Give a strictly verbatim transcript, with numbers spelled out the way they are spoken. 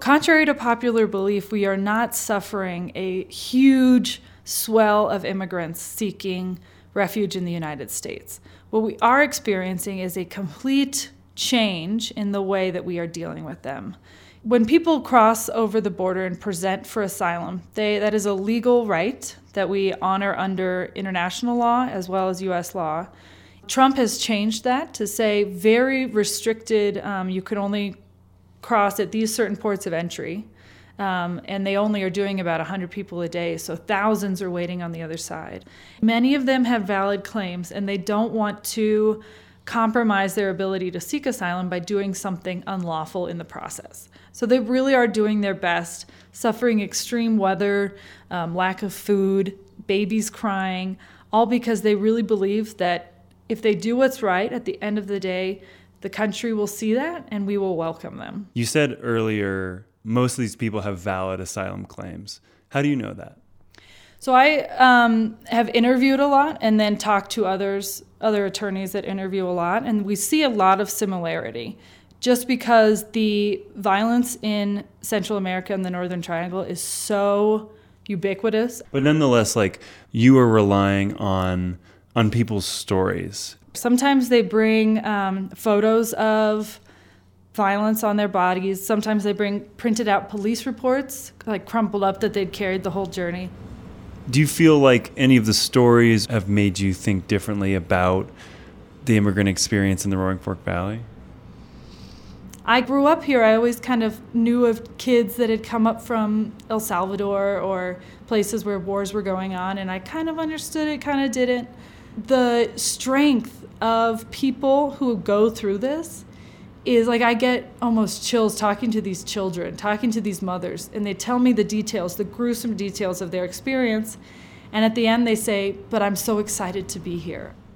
Contrary to popular belief, we are not suffering a huge swell of immigrants seeking refuge in the United States. What we are experiencing is a complete change in the way that we are dealing with them. When people cross over the border and present for asylum, they, that is a legal right that we honor under international law as well as U S law. Trump has changed that to say very restricted, um, you can only cross at these certain ports of entry, um, and they only are doing about one hundred people a day, so thousands are waiting on the other side. Many of them have valid claims, and they don't want to compromise their ability to seek asylum by doing something unlawful in the process. So they really are doing their best, suffering extreme weather, um, lack of food, babies crying, all because they really believe that if they do what's right, at the end of the day, the country will see that and we will welcome them. You said earlier most of these people have valid asylum claims. How do you know that? So I um, have interviewed a lot and then talked to others, other attorneys that interview a lot, and we see a lot of similarity. Just because the violence in Central America and the Northern Triangle is so ubiquitous. But nonetheless, like, you are relying on on people's stories. Sometimes they bring um, photos of violence on their bodies. Sometimes they bring printed out police reports, like crumpled up, that they'd carried the whole journey. Do you feel like any of the stories have made you think differently about the immigrant experience in the Roaring Fork Valley? I grew up here. I always kind of knew of kids that had come up from El Salvador or places where wars were going on, and I kind of understood it, kind of didn't. The strength of people who go through this is like I get almost chills talking to these children, talking to these mothers, and they tell me the details, the gruesome details of their experience, and at the end they say, "But I'm so excited to be here."